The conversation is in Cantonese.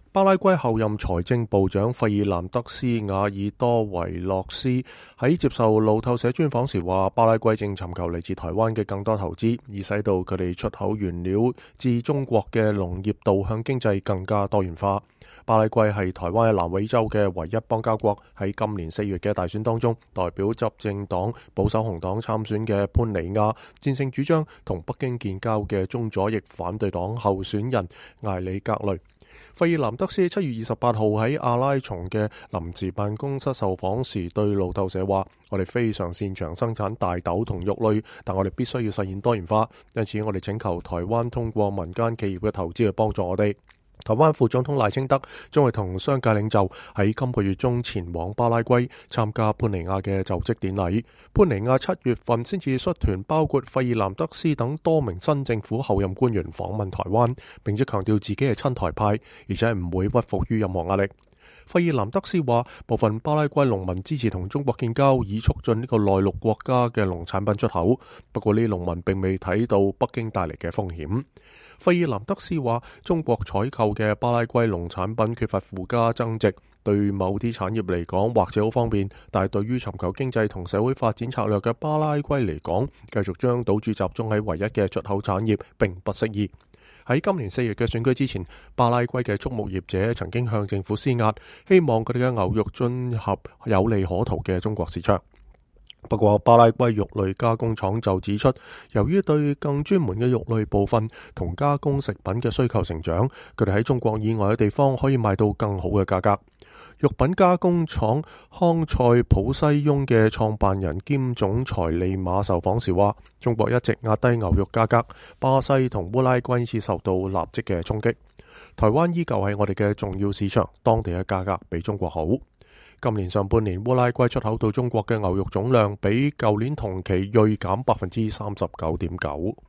巴拉圭後任財政部長費爾南德斯·瓦爾多維洛斯喺接受路透社專訪時話，巴拉圭正尋求嚟自台灣嘅更多投資，以使到佢哋出口原料至中國嘅農業導向經濟更加多元化。巴拉圭係台灣喺南美洲嘅唯一邦交國，喺今年4月嘅大選當中，代表執政黨保守紅黨參選嘅潘尼亞戰勝主張同北京建交嘅中左翼反對黨候選人艾里格雷。費爾南德斯7月28號喺阿拉松嘅臨時辦公室受訪時對路透社話，我哋非常擅長生產大豆同肉類，但我哋必須要實現多元化，因此我哋請求台灣通過民間企業嘅投資去幫助我哋。台灣副總統賴清德將會同商界領袖喺今個月中前往巴拉圭參加潘尼亞嘅就職典禮。潘尼亞7月份先至率團包括費爾南德斯等多名新政府候任官員訪問台灣，並且強調自己係親台派，而且唔會屈服於任何壓力。費爾南德斯話，部分巴拉圭農民支持同中國建交，以促進呢個內陸國家嘅農產品出口。不過呢啲農民並未睇到北京帶嚟嘅風險。費爾南德斯話，中國採購嘅巴拉圭農產品缺乏附加增值，對某啲產業嚟講或者好方便，但係對於尋求經濟同社會發展策略嘅巴拉圭嚟講，繼續將賭注集中喺唯一嘅出口產業並不適宜。喺今年4月嘅選舉之前，巴拉圭嘅畜牧業者曾經向政府施壓，希望佢哋嘅牛肉進入有利可圖嘅中國市場。不過巴拉圭肉類加工廠就指出，由於對更專門嘅肉類部分同加工食品嘅需求成長，佢哋喺中國以外嘅地方可以賣到更好嘅價格。肉品加工廠康塞普西翁嘅創辦人兼總裁利馬受訪時話，中國一直壓低牛肉價格，巴西同烏拉圭因此受到立即嘅衝擊。台灣依舊係我哋嘅重要市場，當地嘅價格比中國好。今年上半年烏拉圭出口到中國嘅牛肉總量比舊年同期銳減39.9%。